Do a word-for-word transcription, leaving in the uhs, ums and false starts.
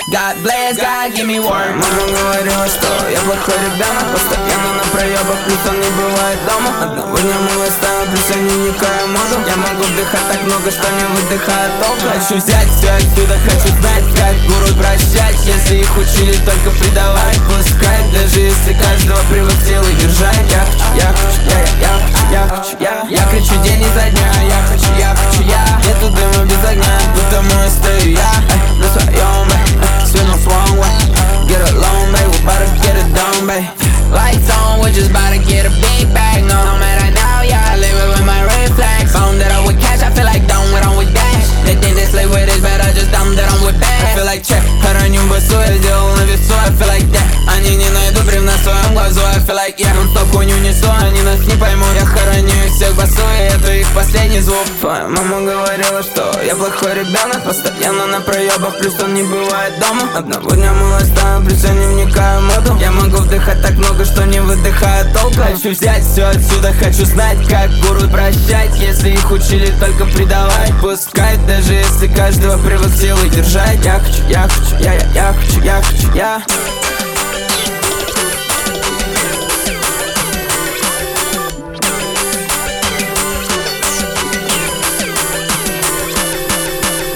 God bless, God give me work. Мама говорила, что я плохой ребенок, постоянно на проебах, плюс он не бывает дома. Одного дня мы ставим, плюс я не вникаю в моду. Я могу вдыхать так много, что не выдыхает толку. Хочу взять все отсюда, хочу знать, как гуру прощать. Если их учили только предавать, пускай, даже если каждого привык силой держать. Я хочу, я хочу, я, я, я хочу, я Я кричу день изо дня, я хочу, я хочу, я Нету дыма без огня, будто мой стою я Эй, на своем, эй, swim the wrong way Get alone, babe, we bout to get it done, babe Lights on, we just bout to get a big bag No, no matter now, yeah, I live it with my red flags Phone that I'm with cash, I feel like done with, I'm with dash They think they slay with this, but I just dumb that I'm with bad I feel like check, хороню басу, я сделал на весу I feel like that, они не найдут бревна в своем глазу I feel like yeah, он стоп хуйню несу, они нас не поймут Я хороню их всех басу, и это их последний звук Твоя мама говорила, что я плохой ребенок Постоянно на проебах, плюс он не бывает дома Одного дня мы ставим, плюс я не вникаю в моду Я могу вдыхать так много, что не выдыхает толку Хочу взять все отсюда, хочу знать, как гуру прощать Если их учили только предавать, пускай Даже если каждого привык силой держать Я хочу, я хочу, я, я, я хочу, я хочу, я